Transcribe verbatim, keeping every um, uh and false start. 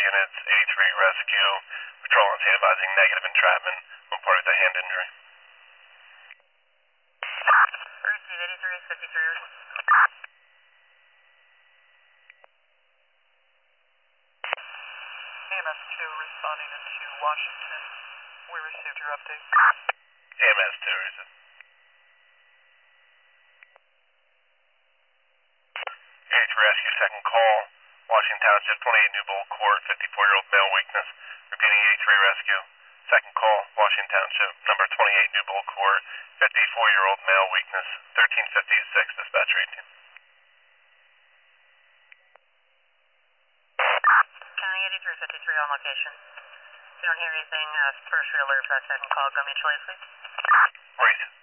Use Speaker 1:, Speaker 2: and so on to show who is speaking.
Speaker 1: units, eighty-three rescue. Patrol on scene advising negative entrapment. One party with a hand injury.
Speaker 2: Receive eighty-three, fifty-three. A M S two responding into Washington. We received your update.
Speaker 1: A M S two, is it? eighty-three rescue, second call. Washington Township, twenty-eight New Bowl Court, fifty-four-year-old male weakness. Repeating eighty-three rescue. Second call, Washington Township, number twenty-eight New Bowl Court, fifty-four-year-old male weakness, thirteen fifty-six, dispatcher eighteen.
Speaker 2: County eighty-three fifty-three on location. If you don't hear anything, uh, first alert for that second call, go mutual aid, please.
Speaker 1: Breathe.